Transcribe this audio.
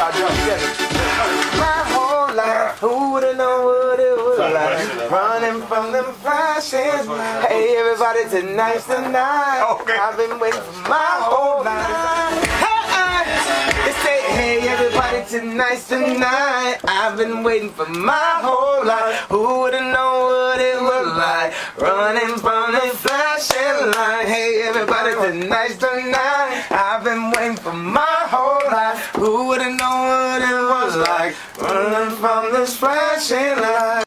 My whole life, who would've known what it was like? Running from them flashes. Hey, everybody, tonight's the night. I've been waiting for my whole life. They say, hey, everybody, tonight's the night. I've been waiting for my whole life. Who would've known what it was like? Running from them flashing light. Hey, everybody, tonight's the night. I've been waiting for my whole life. Who would've known what it was like? Running from this flashing light.